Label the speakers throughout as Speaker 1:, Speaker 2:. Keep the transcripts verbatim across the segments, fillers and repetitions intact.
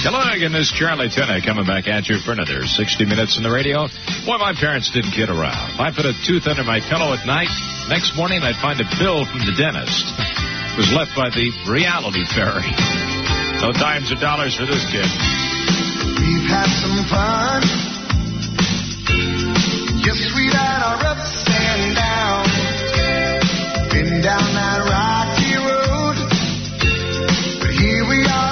Speaker 1: Hello again, this is Charlie Tuna coming back at you for another sixty minutes in the radio. Boy, my parents didn't kid around. If I put a tooth under my pillow at night, next morning I'd find a bill from the dentist. It was left by the reality fairy. No dimes or dollars for this kid.
Speaker 2: We've had some fun. Yes, we've had our ups and downs. Been down that rocky road. But here we are.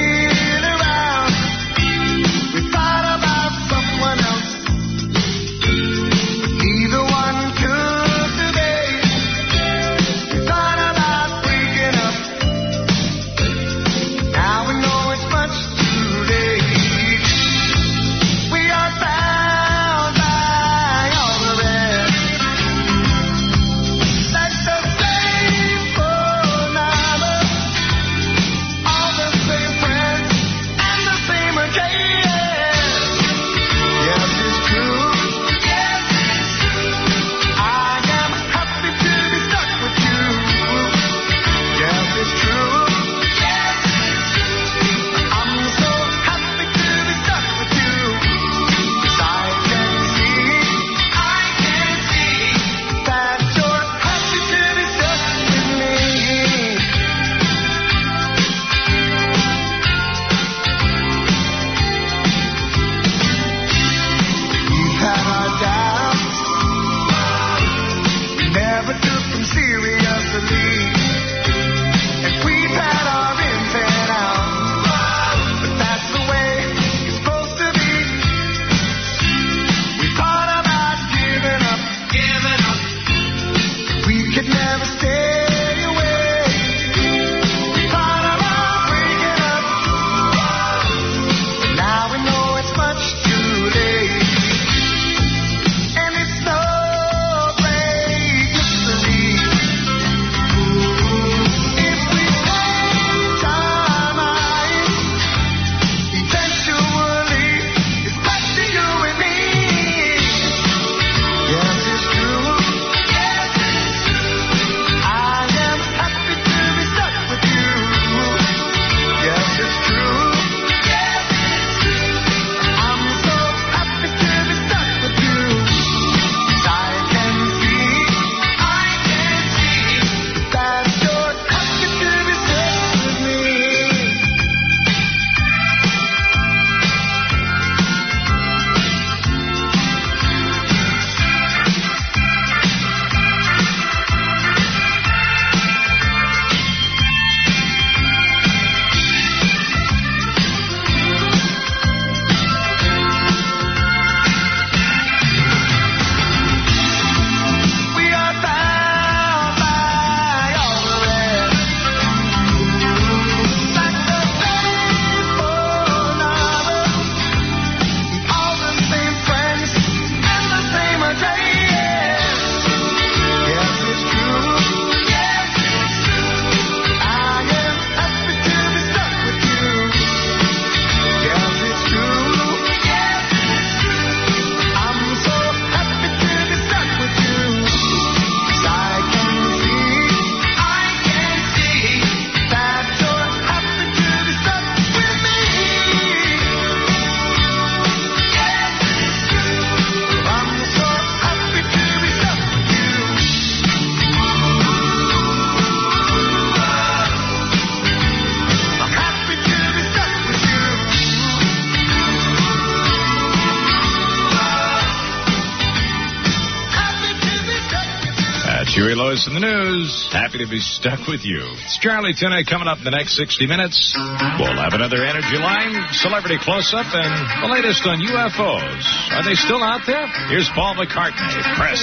Speaker 1: Huey Lewis in the news. Happy to be stuck with you. It's Charlie Tuna coming up in the next sixty minutes. We'll have another energy line, celebrity close-up, and the latest on U F Os. Are they still out there? Here's Paul McCartney. Press.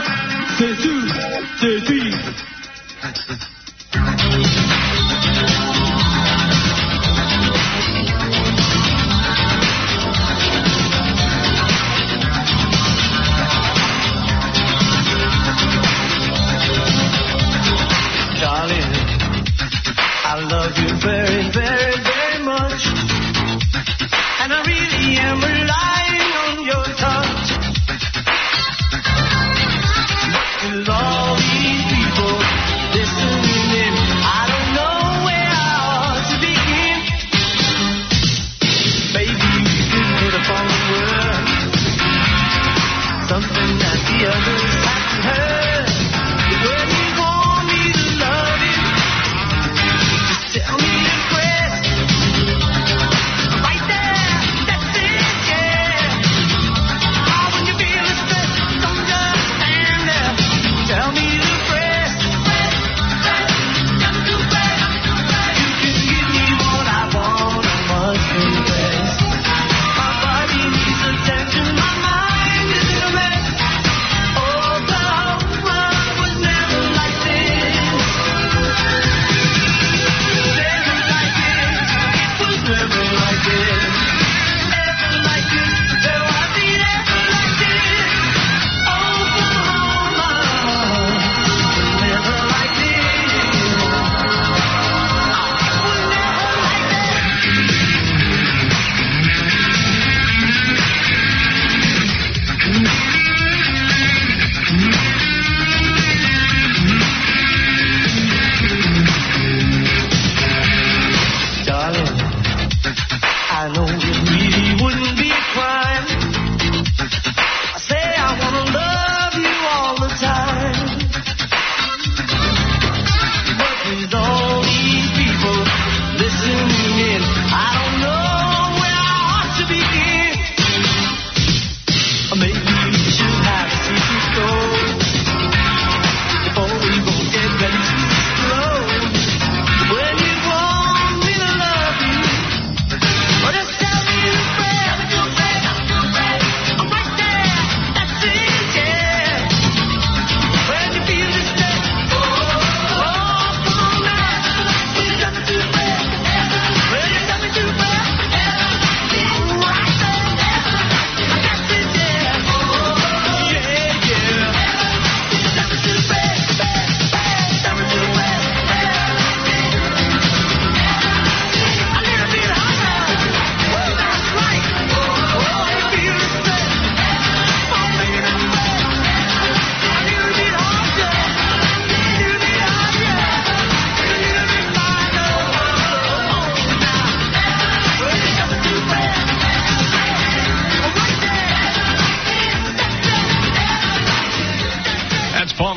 Speaker 3: Say two, say three.
Speaker 4: I love you very, very, very much, and I really am relying on your touch. With all these people listening in, I don't know where I ought to begin.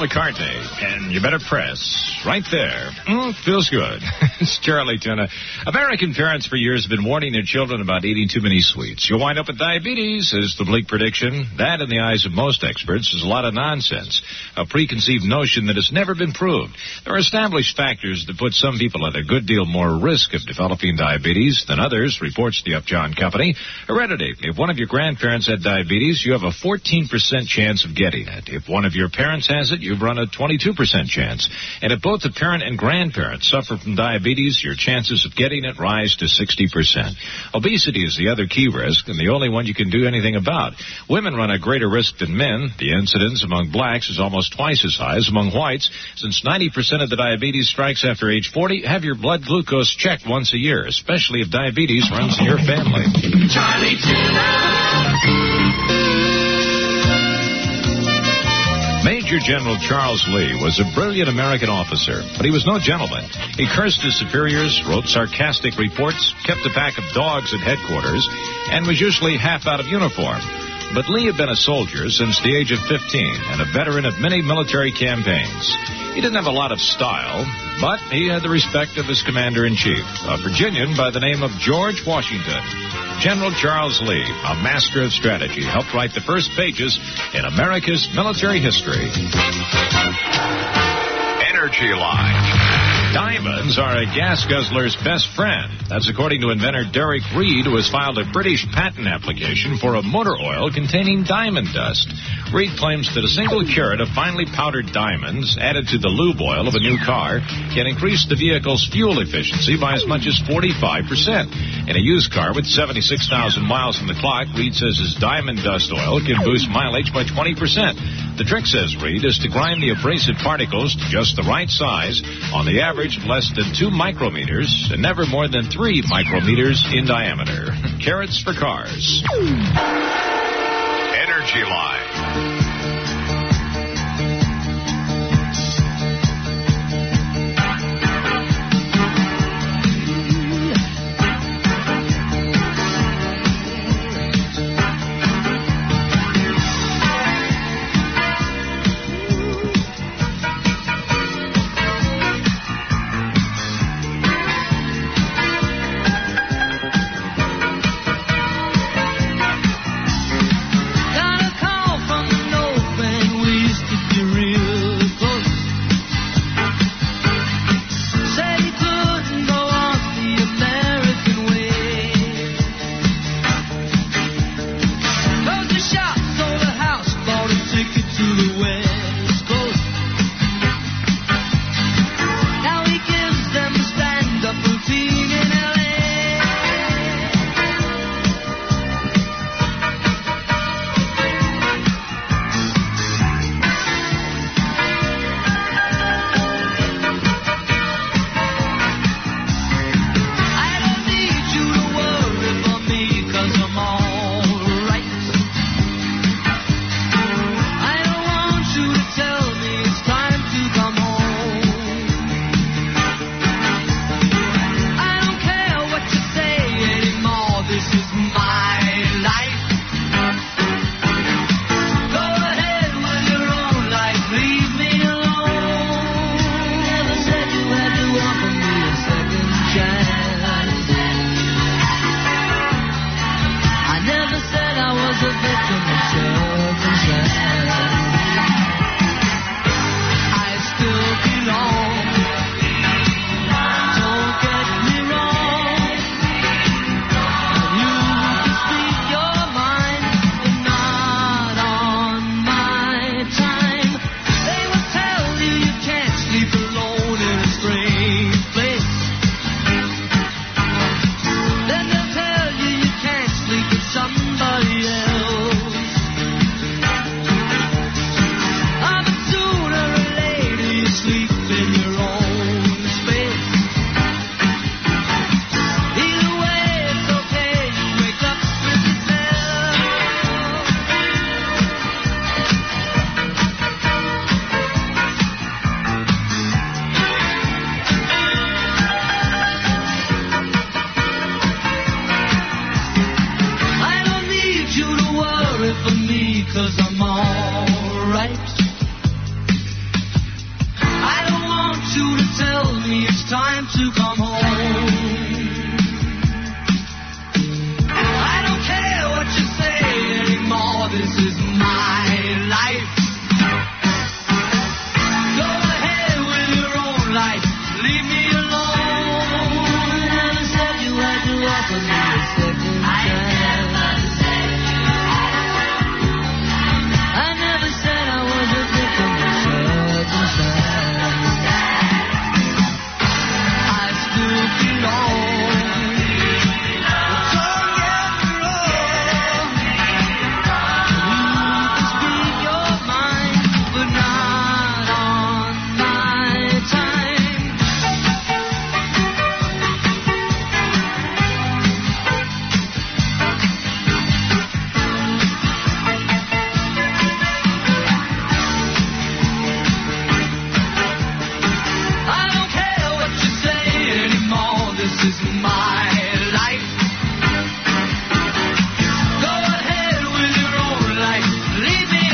Speaker 1: McCartney, and you better press right there. Mm, feels good. It's Charlie Tuna. American parents for years have been warning their children about eating too many sweets. You'll wind up with diabetes, is the bleak prediction. That, in the eyes of most experts, is a lot of nonsense. A preconceived notion that has never been proved. There are established factors that put some people at a good deal more risk of developing diabetes than others, reports the Upjohn Company. Heredity. If one of your grandparents had diabetes, you have a fourteen percent chance of getting it. If one of your parents has it, you've run a twenty-two percent chance. And if both the parent and grandparents suffer from diabetes, your chances of getting it rise to sixty percent. Obesity is the other key risk, and the only one you can do anything about. Women run a greater risk than men. The incidence among blacks is almost twice as high as among whites. Since ninety percent of the diabetes strikes after age forty, have your blood glucose checked once a year, especially if diabetes runs in your family.
Speaker 4: Charlie Tuna.
Speaker 1: Major General Charles Lee was a brilliant American officer, but he was no gentleman. He cursed his superiors, wrote sarcastic reports, kept a pack of dogs at headquarters, and was usually half out of uniform. But Lee had been a soldier since the age of fifteen and a veteran of many military campaigns. He didn't have a lot of style, but he had the respect of his commander-in-chief, a Virginian by the name of George Washington. General Charles Lee, a master of strategy, helped write the first pages in America's military history. Energy Line. Diamonds are a gas guzzler's best friend. That's according to inventor Derek Reed, who has filed a British patent application for a motor oil containing diamond dust. Reed claims that a single carat of finely powdered diamonds added to the lube oil of a new car can increase the vehicle's fuel efficiency by as much as forty-five percent. In a used car with seventy-six thousand miles on the clock, Reed says his diamond dust oil can boost mileage by twenty percent. The trick, says Reed, is to grind the abrasive particles to just the right size, on the average of less than two micrometers and never more than three micrometers in diameter. Carats for cars. Energy Line.
Speaker 4: Got a call from the my life. Go ahead with your own life. Leave me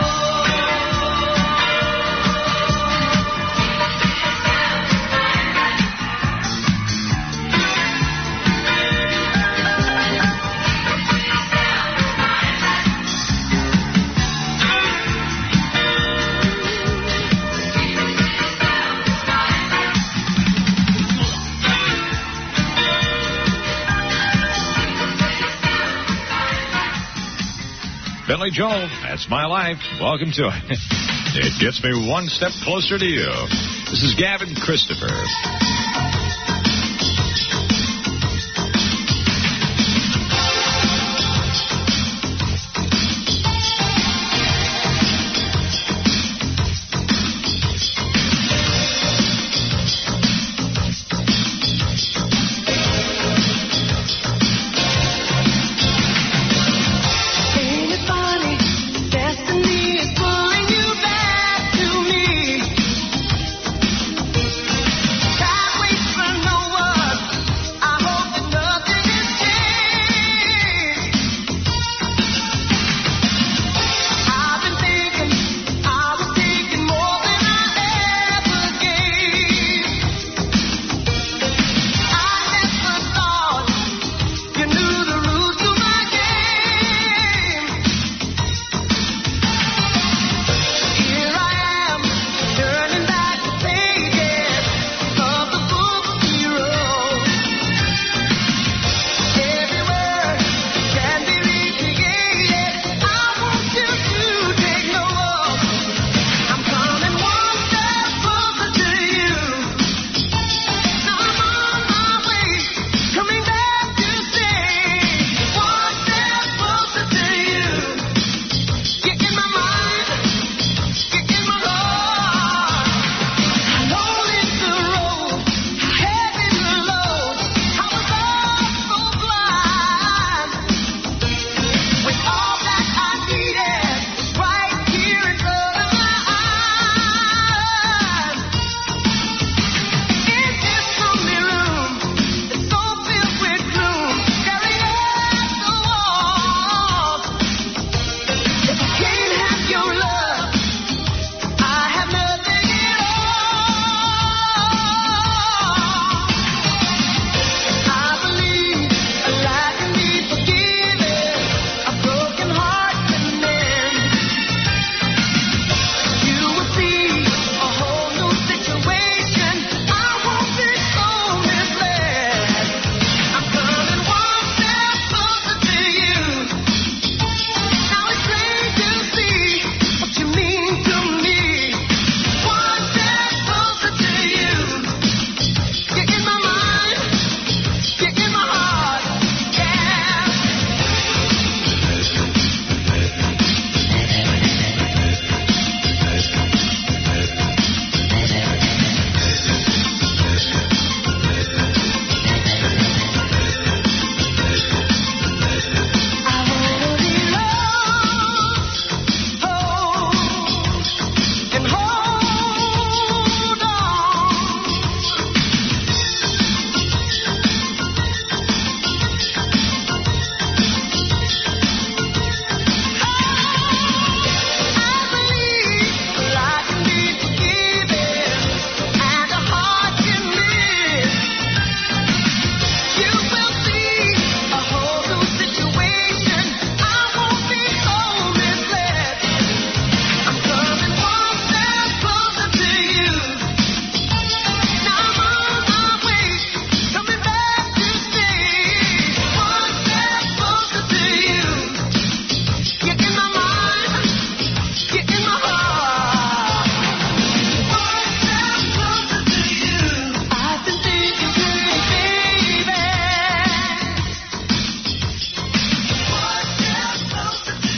Speaker 1: Billy Joel, That's My Life. Welcome to it. It gets me one step closer to you. This is Gavin Christopher.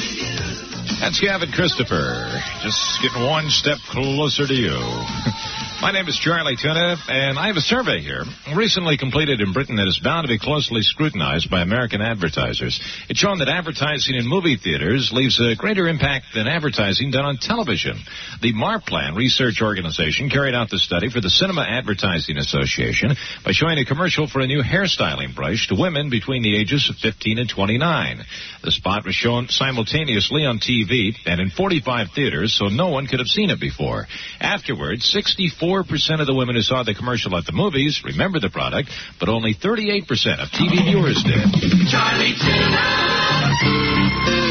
Speaker 1: That's Gavin Christopher. Just getting one step closer to you. My name is Charlie Tuna, and I have a survey here, recently completed in Britain, that is bound to be closely scrutinized by American advertisers. It's shown that advertising in movie theaters leaves a greater impact than advertising done on television. The Marplan research organization carried out the study for the Cinema Advertising Association by showing a commercial for a new hairstyling brush to women between the ages of fifteen and twenty-nine. The spot was shown simultaneously on T V and in forty-five theaters, so no one could have seen it before. Afterwards, sixty-four percent of the women who saw the commercial at the movies remembered the product, but only thirty-eight percent of T V viewers did.
Speaker 4: Charlie Tuna.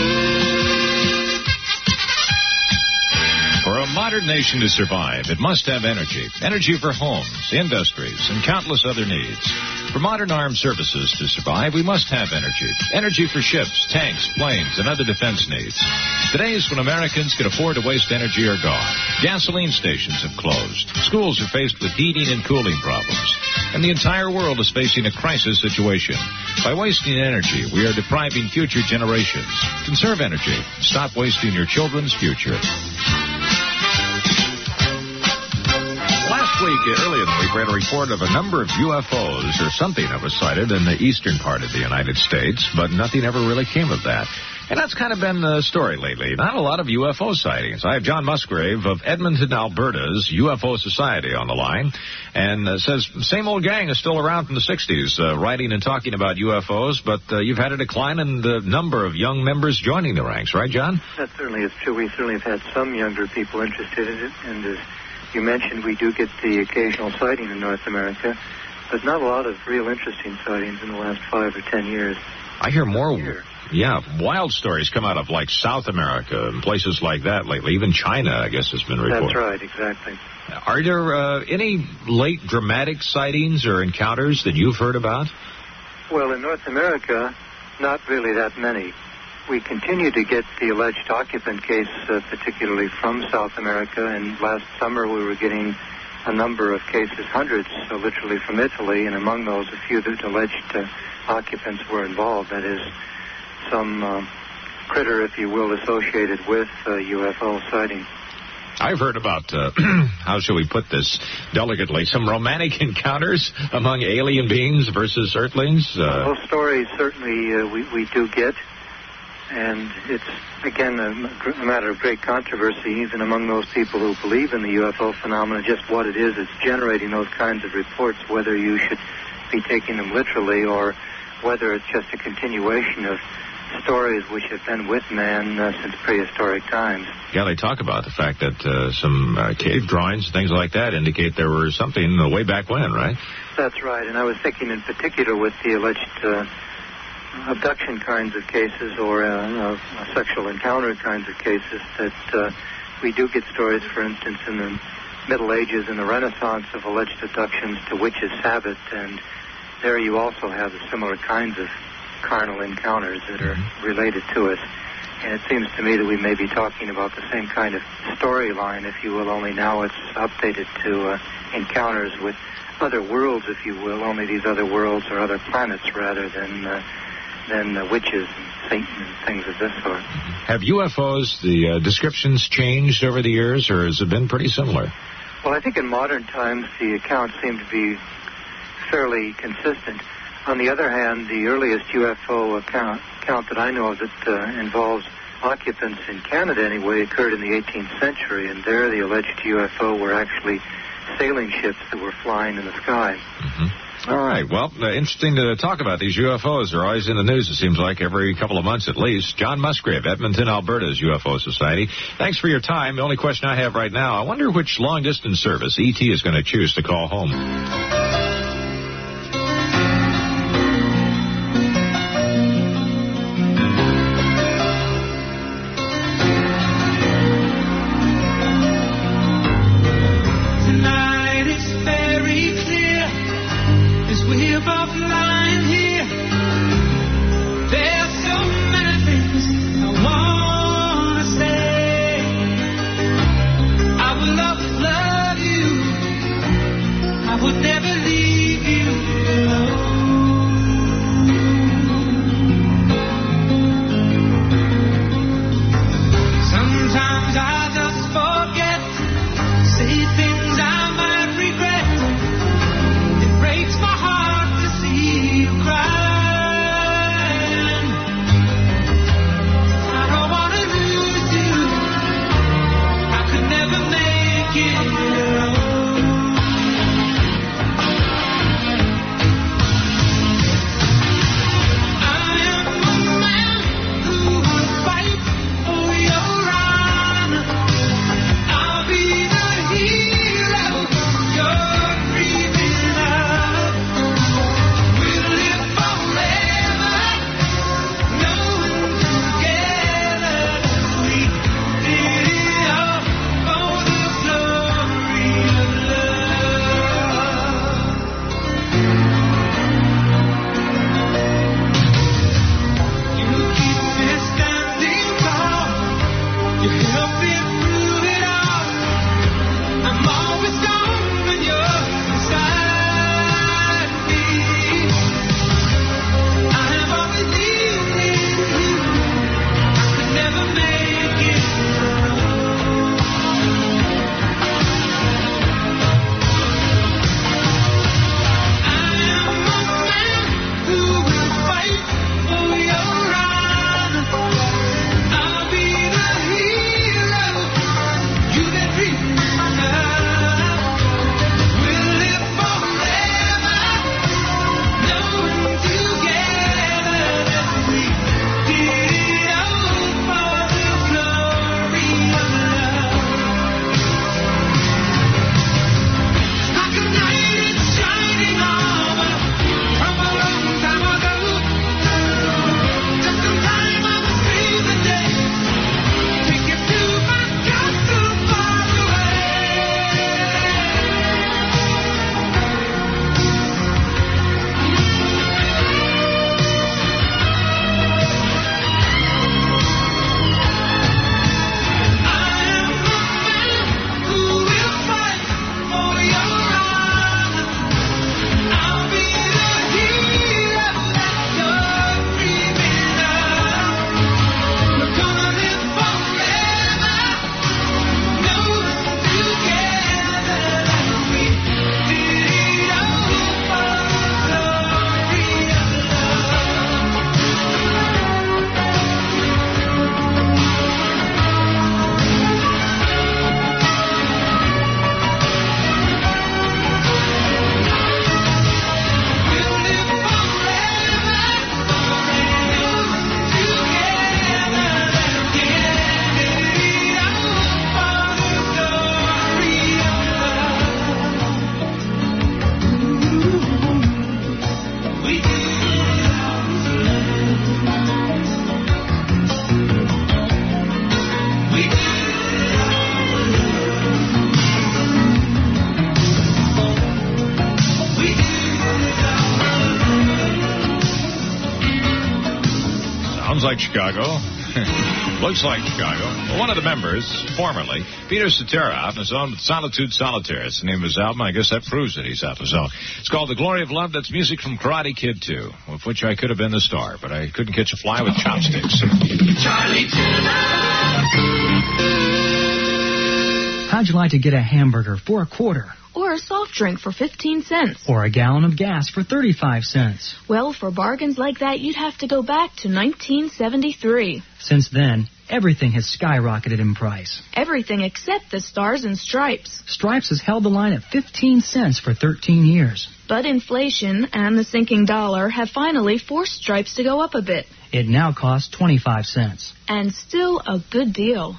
Speaker 1: For a modern nation to survive, it must have energy. Energy for homes, industries, and countless other needs. For modern armed services to survive, we must have energy. Energy for ships, tanks, planes, and other defense needs. The days when Americans can afford to waste energy are gone. Gasoline stations have closed. Schools are faced with heating and cooling problems. And the entire world is facing a crisis situation. By wasting energy, we are depriving future generations. Conserve energy. Stop wasting your children's future. Last week, early in the week, we had a report of a number of U F Os or something that was sighted in the eastern part of the United States, but nothing ever really came of that. And that's kind of been the story lately. Not a lot of U F O sightings. I have John Musgrave of Edmonton, Alberta's U F O Society on the line, and uh, says same old gang is still around from the sixties, uh, writing and talking about U F Os, but uh, you've had a decline in the number of young members joining the ranks, right, John?
Speaker 5: That certainly is true. We certainly have had some younger people interested in it, and as you mentioned, we do get the occasional sighting in North America, but not a lot of real interesting sightings in the last five or ten years.
Speaker 1: I hear more, yeah, wild stories come out of, like, South America and places like that lately. Even China, I guess, has been reported.
Speaker 5: That's right, exactly.
Speaker 1: Are there uh, any late dramatic sightings or encounters that you've heard about?
Speaker 5: Well, in North America, not really that many. We continue to get the alleged occupant case, uh, particularly from South America, and last summer we were getting a number of cases, hundreds, uh, literally from Italy, and among those a few that alleged uh, occupants were involved, that is, some uh, critter, if you will, associated with uh, U F O sighting.
Speaker 1: I've heard about, uh, how shall we put this delicately, some romantic encounters among alien beings versus Earthlings. Uh,
Speaker 5: Those stories certainly uh, we, we do get, and it's, again, a, a matter of great controversy, even among those people who believe in the U F O phenomena, just what it is that's generating those kinds of reports, whether you should be taking them literally or whether it's just a continuation of stories which have been with man uh, since prehistoric times.
Speaker 1: Yeah, they talk about the fact that uh, some uh, cave drawings, things like that, indicate there was something uh, way back when, right?
Speaker 5: That's right, and I was thinking in particular with the alleged uh, abduction kinds of cases or uh, uh, sexual encounter kinds of cases that uh, we do get stories, for instance, in the Middle Ages and the Renaissance of alleged abductions to witches' Sabbath, and there you also have the similar kinds of carnal encounters that are related to us. And it seems to me that we may be talking about the same kind of storyline, if you will, only now it's updated to uh, encounters with other worlds, if you will, only these other worlds or other planets rather than uh, than uh, witches and Satan and things of this sort.
Speaker 1: Have U F Os, the uh, descriptions changed over the years, or has it been pretty similar?
Speaker 5: Well, I think in modern times the accounts seem to be fairly consistent. On the other hand, the earliest U F O account, account that I know of that uh, involves occupants in Canada anyway occurred in the eighteenth century, and there the alleged U F O were actually sailing ships that were flying in the sky.
Speaker 1: Mm-hmm. All right. Well, uh, interesting to talk about. These U F Os are always in the news, it seems like, every couple of months at least. John Musgrave, Edmonton, Alberta's U F O Society. Thanks for your time. The only question I have right now, I wonder which long-distance service E T is going to choose to call home.
Speaker 4: Would never
Speaker 1: like Chicago. Looks like Chicago. Well, one of the members, formerly, Peter Cetera, out on his own with Solitude Solitaire. It's the name of his album. I guess that proves that he's out on his own. It's called The Glory of Love. That's music from Karate Kid two, of which I could have been the star, but I couldn't catch a fly with chopsticks.
Speaker 6: Charlie Tuna.
Speaker 7: How'd you like to get a hamburger for a quarter?
Speaker 8: Or a soft drink for fifteen cents.
Speaker 7: Or a gallon of gas for thirty-five cents.
Speaker 8: Well, for bargains like that, you'd have to go back to nineteen seventy-three.
Speaker 7: Since then, everything has skyrocketed in price.
Speaker 8: Everything except the Stars and Stripes.
Speaker 7: Stripes has held the line at fifteen cents for thirteen years.
Speaker 8: But inflation and the sinking dollar have finally forced Stripes to go up a bit.
Speaker 7: It now costs twenty-five cents.
Speaker 8: And still a good deal.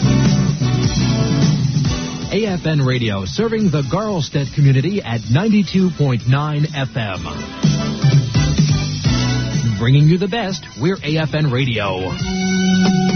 Speaker 9: A F N Radio, serving the Garlstedt community at ninety-two point nine F M. Bringing you the best, we're A F N Radio.